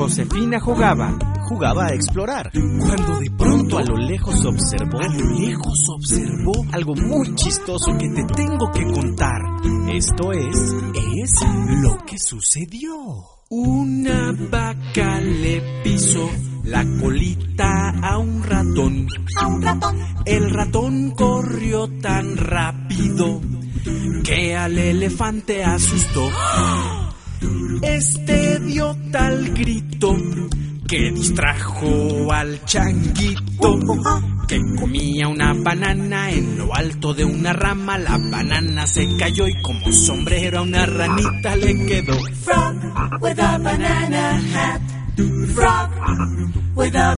Josefina jugaba a explorar, cuando de pronto a lo lejos observó algo muy chistoso que te tengo que contar. Esto es lo que sucedió. Una vaca le pisó la colita a un ratón. El ratón corrió tan rápido que al elefante asustó. Este dio tal grito que distrajo al changuito, que comía una banana en lo alto de una rama. La banana se cayó y como sombrero a una ranita le quedó. Frog with a banana hat. Frog with a